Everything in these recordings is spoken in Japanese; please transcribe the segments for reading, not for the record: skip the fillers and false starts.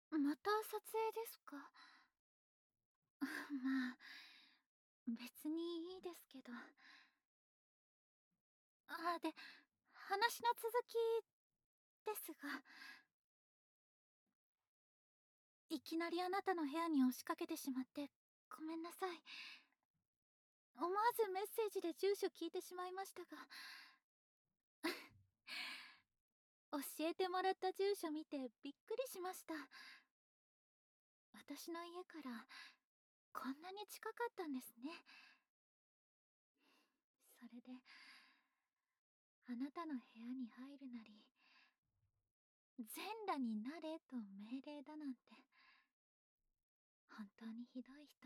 また撮影ですか？まあ、別にいいですけど。で、話の続きですが、いきなりあなたの部屋に押しかけてしまってごめんなさい。思わずメッセージで住所聞いてしまいましたが、教えてもらった住所見てびっくりしました。私の家からこんなに近かったんですね。それで、あなたの部屋に入るなり、全裸になれと命令だなんて、本当にひどい人。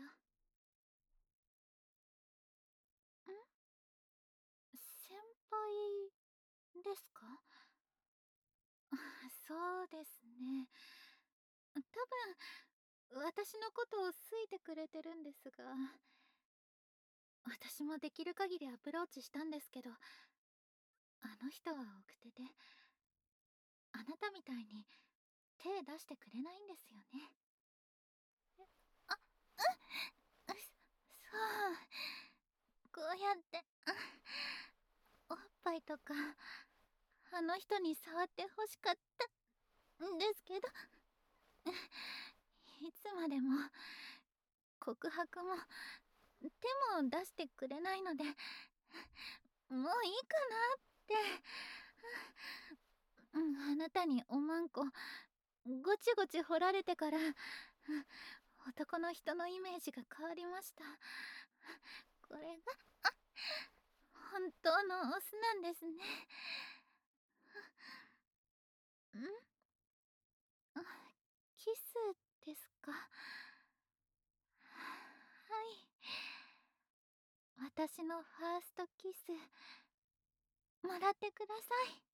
先輩ですか？そうですね。多分、私のことを好いてくれてるんですが、私もできる限りアプローチしたんですけど、あの人は奥手で、あなたみたいに手出してくれないんですよね。あ、そう、こうやって、おっぱいとか、あの人に触って欲しかったんですけど、いつまでも告白も手も出してくれないので、もういいかなって。あなたにおまんこごちごち掘られてから、男の人のイメージが変わりました。これが本当のオスなんですね。んあキスですか？はい。私のファーストキスもらってください。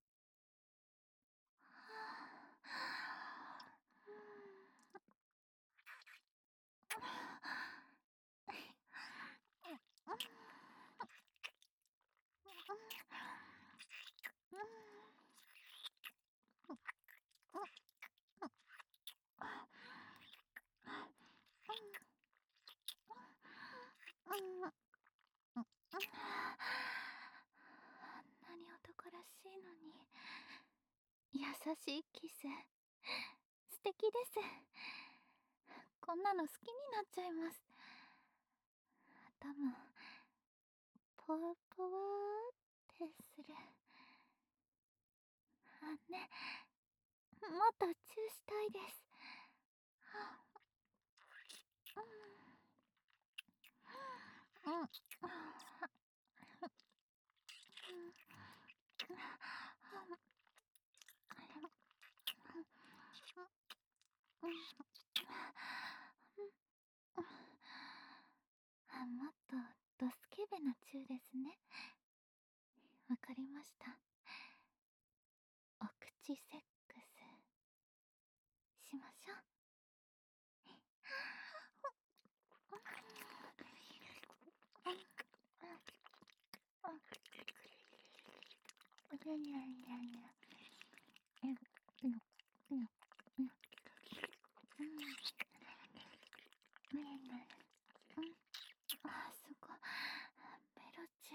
あんなに男らしいのに、優しいキス素敵です。こんなの好きになっちゃいます。頭ポワポワってする。ね、もっとチューしたいです。うんうんもっとドスケベなチューですね。わかりました。お口セックスしましょう。そこベロチュ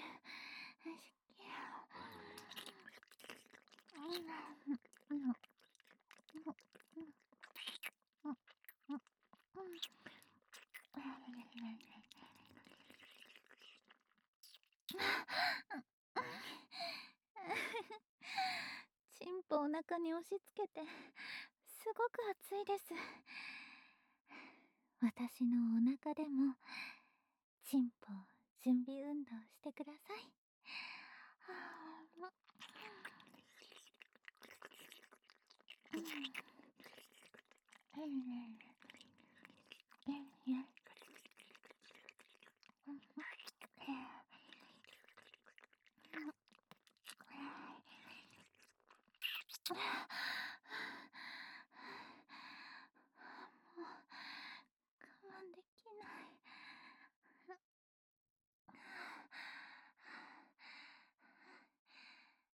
チンポお腹に押し付けてすごく熱いです。私のお腹でもチンポ準備運動してください。もう我慢できない。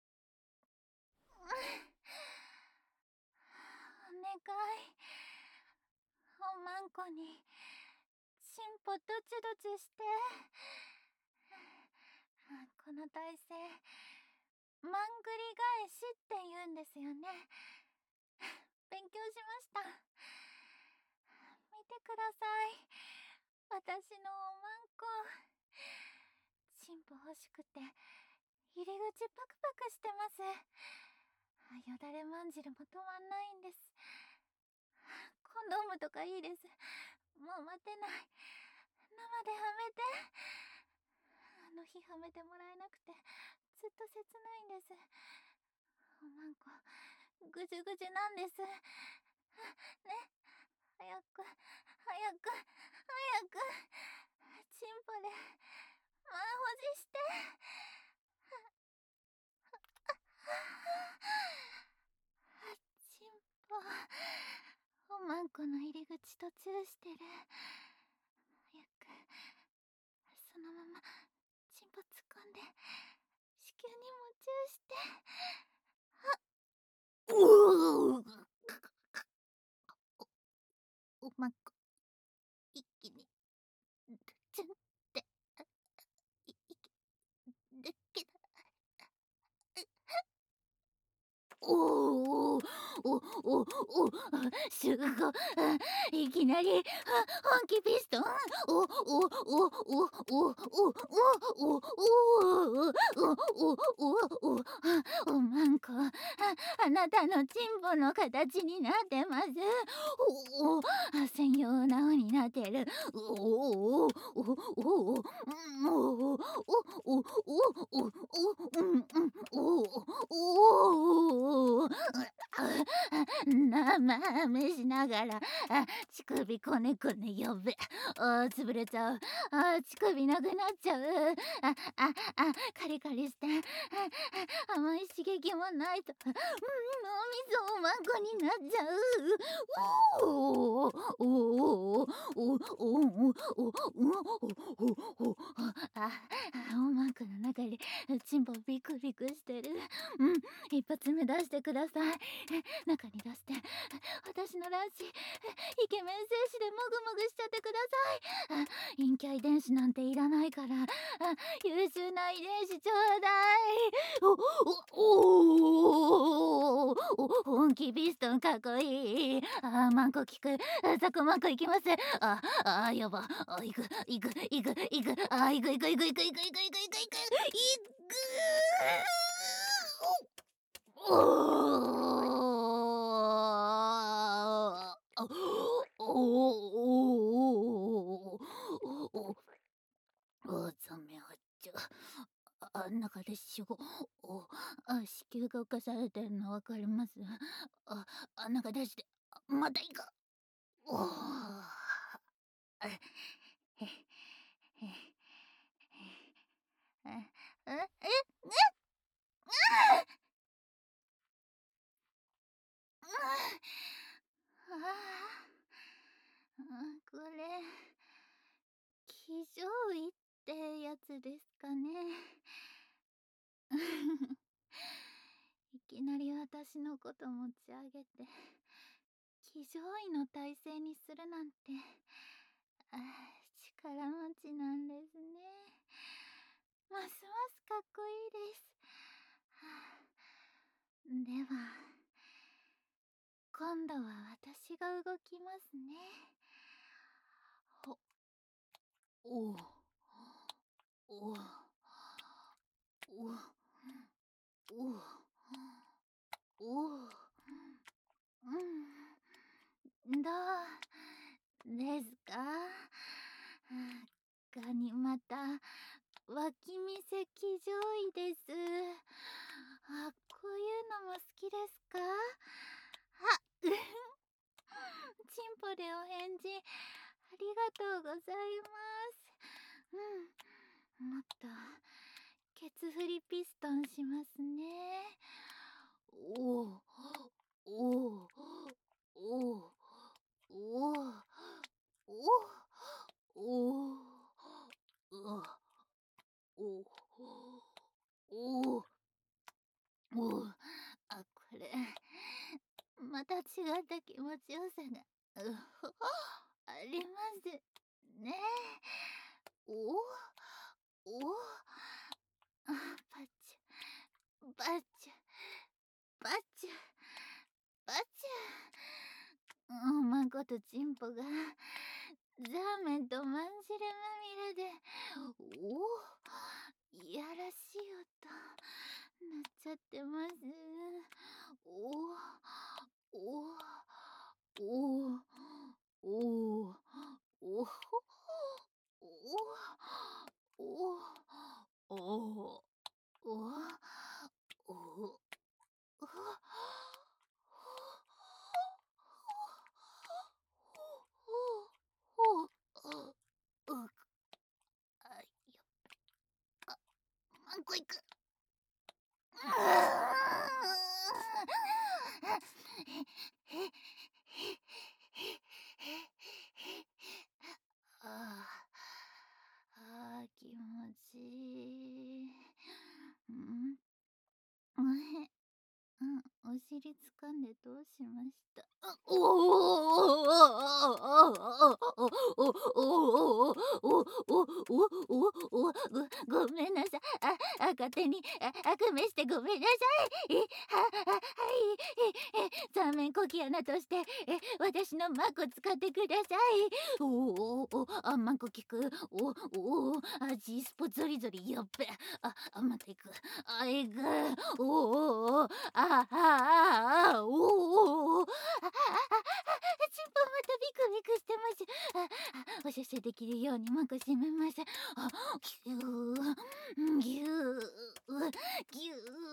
お願い、 んこにチンポドチドチして。この体勢まんぐり返しって言うんですよね。勉強しました。見てください、私のおまんこ。チンポ欲しくて入り口パクパクしてます。よだれまんじるも止まんないんです。コンドームとかいいです。もう待てない。生ではめて。あの日はめてもらえなくてずっと切ないんです。おまんこぐじゅぐじゅなんです。ね、早く早く早くチンポで満保持して。チンポ、おまんこの入り口とチューしてる。早くそのままチンポ突っ込んで子宮にもチューして。おまんこ一気にチュンっていけるけど。おおおおおすごい。いきなり本気ピストン。おおおおおおおおおおおおまんこ、あなたのチンポの形になってます。おお専用なおになってる。おおおおおおおおおおお生めしながら乳首こねこね呼べ。潰れちゃう。乳首なくなっちゃう。カリカリして甘い刺激もないと脳みそおまんこになっちゃう。おおおおおおおまんこの中でチンポビクビクしてる。一発目出してください。中に出して私の卵子イケメン精子でもぐもぐしちゃってください。陰キャ遺伝子なんていらないから優秀な遺伝子ちょうだい。本気ピストンかっこいい。マンコ効く。ザコマンコいきます。やば。いくいくいくいく。いくいくいくいくいくいくいくいくいくいくおざめあっちゃ。中で子宮が侵されてるのわかります。中出して、またいく。おお。これ騎乗位ってやつですかね。いきなり私のこと持ち上げて騎乗位の体勢にするなんて力持ちなんですね。ますますかっこいいです。では今度は私が動きますね。おおおおおおどうですか。ガニ股脇見せ騎乗位です。こういうのも好きですか。チンポでお返事ありがとうございます。もっとケツ振りピストンしますね。おおおおおおおおおこれまた違った気持ちよさが。 りますね。おお、あ、パチュパチュパチュパチュ。おまんことチンポがザーメンとまんじるまみれで、いやらしい音なっちゃってます。おおおおおほおおおおおおマンコいく。気持ちいい。お尻掴んでどうしました？おおごめんなさい。勝手に悪夢してごめんなさい。はい。ザーメンコキアナとして私のマコ使ってください。マンコ効く。G スポゾリゾリやっべ。また行く。いく。チンポまたビクビクしてます。おしゃしゃできるようにマコ閉めます。ギューギューギューギ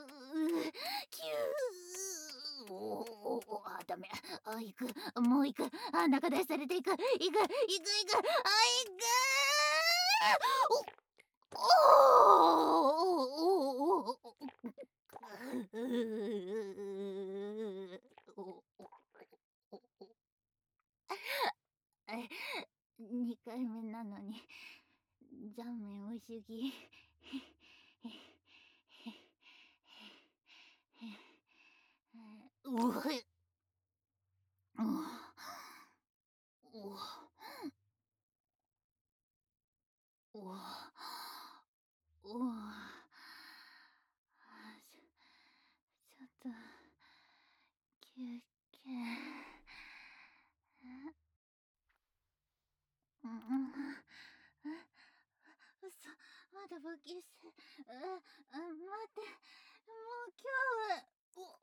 ュー。ダメ。行く。もう行く。中出しされていく。行く。2回目なのにザーメンおいしぎ。ちょっと休憩。嘘、まだ勃起して。待って、もう今日は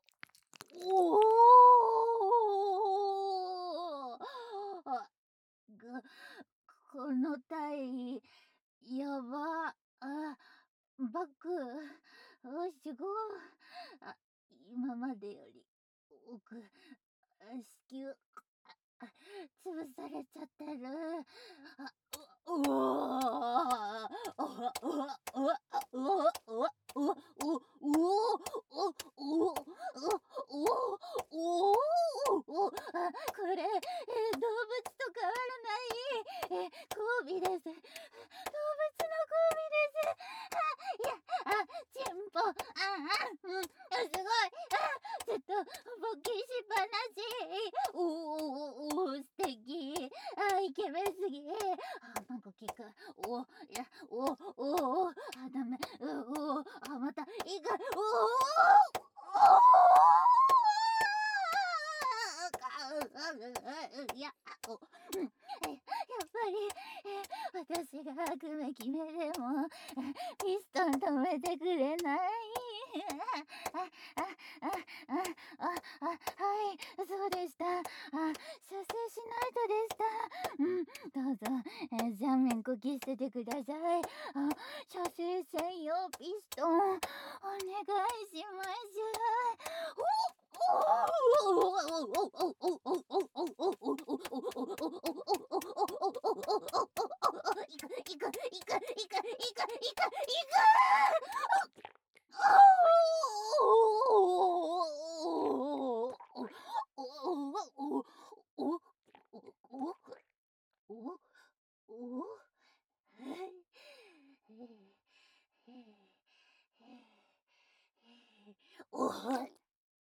この体やば。バックすごい。今までより奥子宮潰されちゃってる。おおこれ動物と変わらない交尾です。動物の交尾です。いや、チンポ、すごい。ずっと勃起しっぱなし。素敵。イケメンすぎ。なんか効く。ダメ。また、いいか。やっぱり私が悪夢決めでもピストン止めてくれない。はい、そうでした。射精しないとでした。どうぞ、ザーメンこき捨ててください。射精専用ピストンお願いします。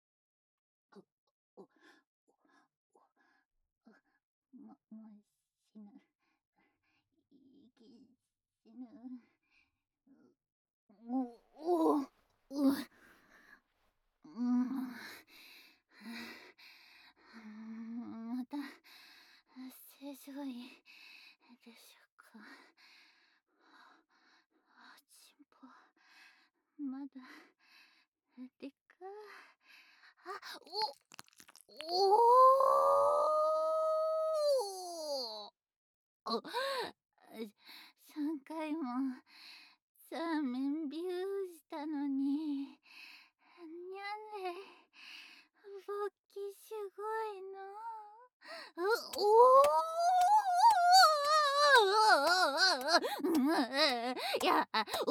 もしぬ息死ぬ。おおうまた正常位でしょうか。チンポまだでか。おお3回もサーメンビューしたのに、にゃんれ勃起すごいの。いや、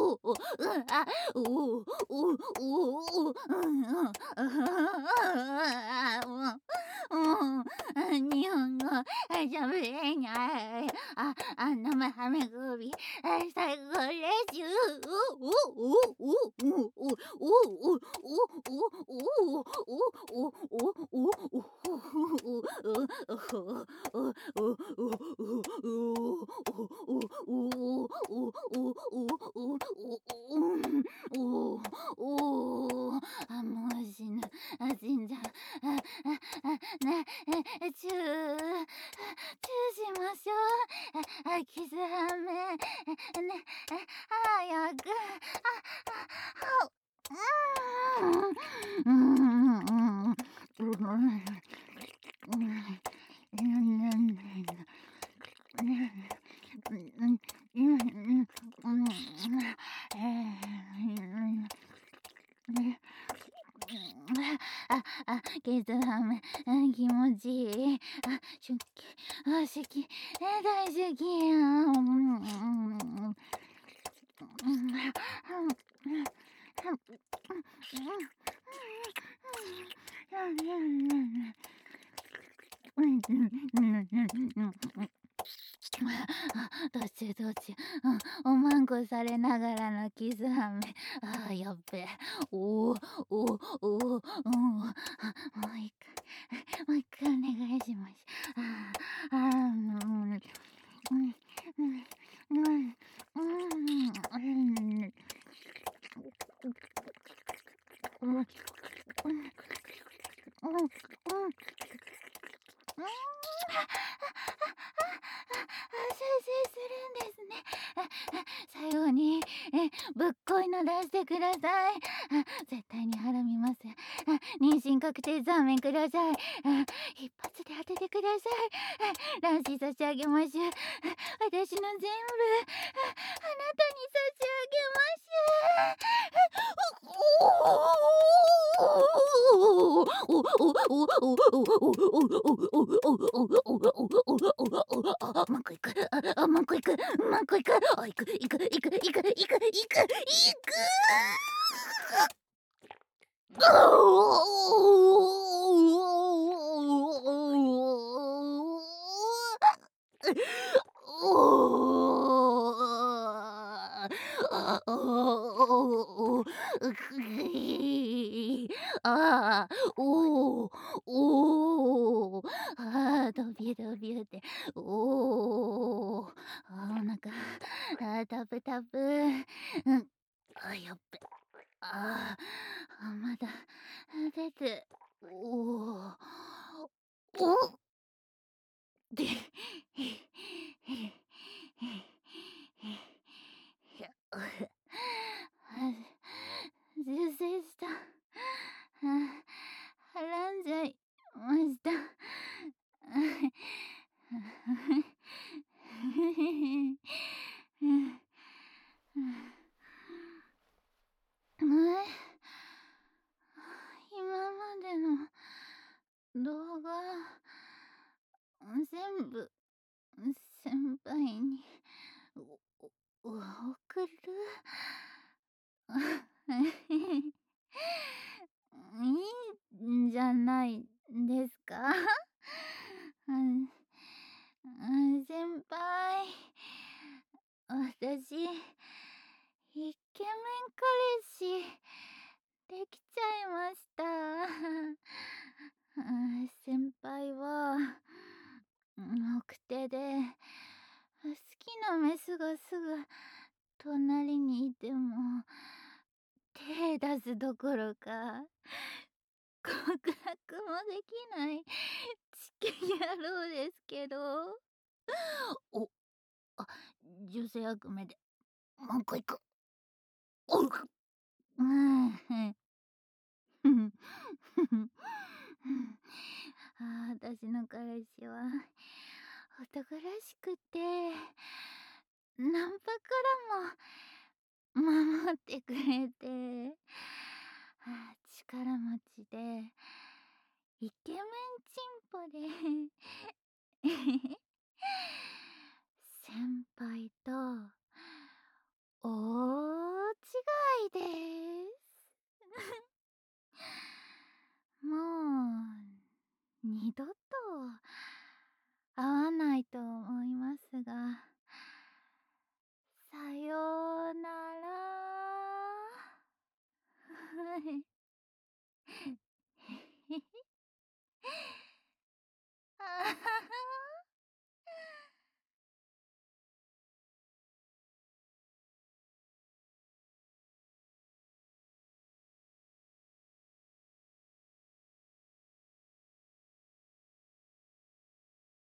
日本語喋れない。生ハメ首最後レジュもう死ぬ。死んじゃう。ね、チューしましょう。キスハメ。ね、早く。キスハメ気持ちいい。好き。大好きどっち、おまんこされながらのキスハメ。やっべ。もう一回お願いします。するんですね。最後にぶっこいの出してください。絶対にハラみます。妊娠確定ザーメンください。一発で当ててください。卵子差し上げます。私の全部あなたに差し上げます。マンコ行く。マンコ行く。マンコ行く。行く。ドビューって、お腹、タプタプ、やっべ、まだ出て、で、受精した。はらんじゃいました。今までの動画全部先輩に送る。いいんじゃないですか。先輩、私イケメン彼氏できちゃいました。先輩は奥手でスどころか告白もできないチキ野郎ですけど。お、あ、女性悪魔でもう一個行く。おう。うん。私の彼氏は男らしくてナンパからも守ってくれて、力持ちでイケメンチンポで先輩と大違いです。もう二度と会わないと思いますが、さようなら。はい。あはは